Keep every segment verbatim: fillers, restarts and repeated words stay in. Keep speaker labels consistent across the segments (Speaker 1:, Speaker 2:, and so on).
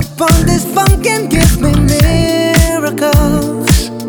Speaker 1: up on this funk and give me miracles.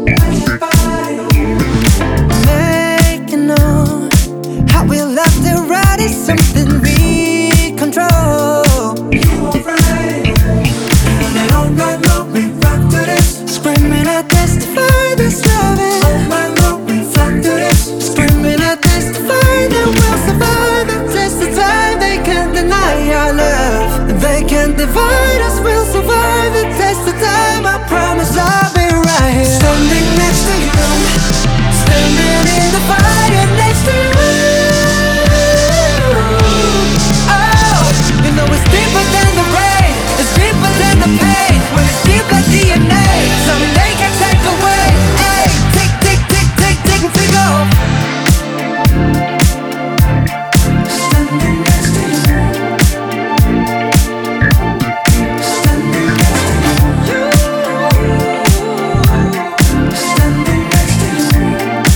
Speaker 1: Make you know how we love to ride is something we control. You alright? And all night long we rock to this, screaming I testify this loving. All night long we rock to this, screaming I testify that we'll survive and test the time. They can't deny our love, they can't divide us. We'll survive and test the time. I promise I'll be right here, standing next to you, standing in the fire next to you. Oh, you know it's deeper than the rain, it's deeper than the pain. When it's deep like D N A, something they can take away. Hey, tick, tick, tick, tick, tick, and tick off. Standing next to you, standing next to you, standing next to you.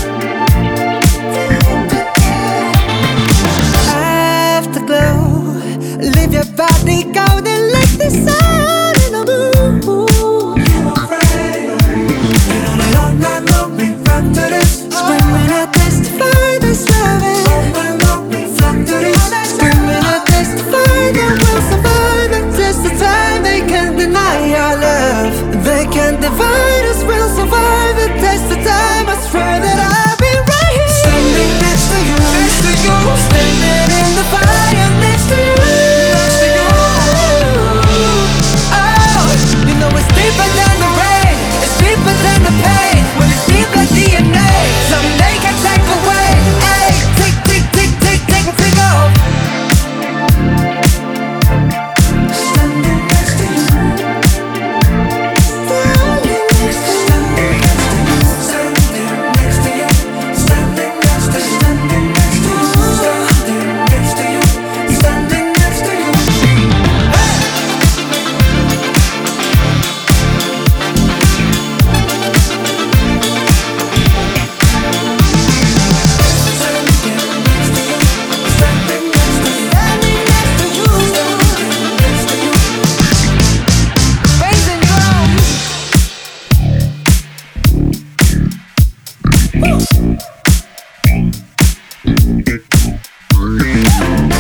Speaker 1: Afterglow, leave your body golden like the sun in a moon. You alright? You know that all night long we rock to this, screaming I testify this loving. All night long we rock to this, screaming I testify that we'll survive and test the time. They can't deny our love, they can't divide us. We'll survive and test the time. I swear that I'll be right here, standing next to you, next to you, standing in the fire next to you, next to you. Oh, you know it's deeper than the rain, it's deeper than the pain. When it's deep like D N A, something they can take away. Hey, tick, tick, tick, tick, tick, and tick off. Standing next to you, standing next to you, standing next to you, standing next to you, standing next to you, standing next to you, standing next to you. Woo!